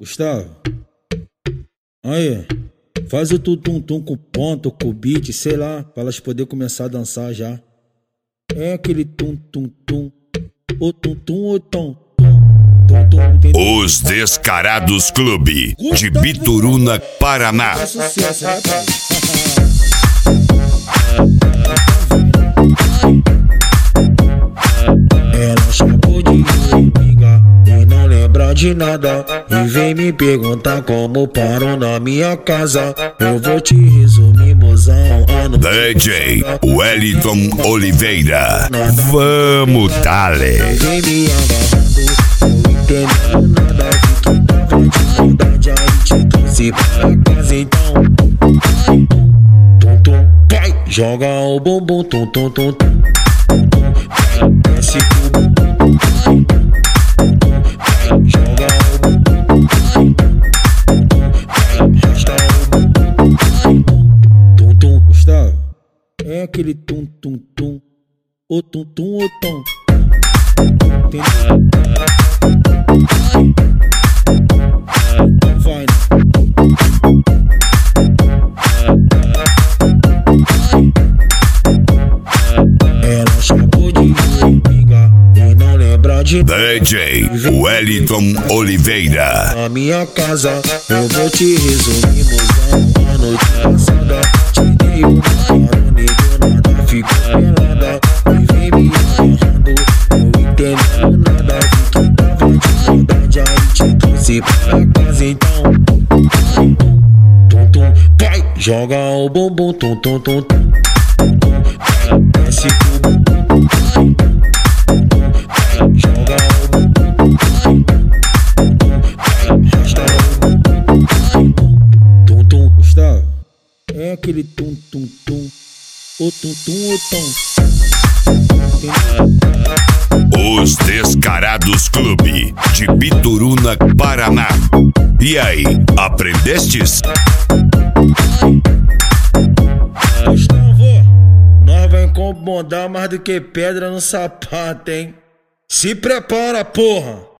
Gustavo, aí, faz o tum-tum-tum com ponto, com beat, sei lá, pra elas poderem começar a dançar já. É aquele tum-tum-tum, o tum-tum, o tom. Os Descarados Clube de Bituruna, Paraná. É sucesso, né, pai? Ela chamou de amiga e não lembra de nada, e vem me perguntar como paro na minha casa. Eu vou te resumir, mozão. DJ Wellington Oliveira. Vamos, dale. Vem me agarrando, não entendendo nada. Vi que tava de saudade, aí te trouxe pra casa então. Tum tum, vai, joga o bumbum, tum tum tum tum. Desce pro bumbum, joga o bumbum, arrasta o bumbum, tum tum. Gustavo, é aquele tum tum tum, o tum tum, o tom. Entendeu? Então vai, né? Ela chamou de amiga e não lembra de DJ Wellington Oliveira. na minha casa. Eu vou te resumir, mozão. A noite passada te dei uma carona e do nada ficou pelada. E vem me agarrando, não entendendo nada. Vi que tava de saudade, aí te trouxe pra casa então. Tum tum, vai, joga o bumbum, tum tum tum tum. Desce pro bumbum, joga o bumbum, arrasta o bumbum, tum tum. Gustavo, é aquele tum tum tum, o tum tum, o tom. Entendeu? Os Descarados Clube de Bituruna, Paraná. E aí, aprendestes? Gustavo, nós vai incomodar mais do que pedra no sapato, hein? Se prepara, porra!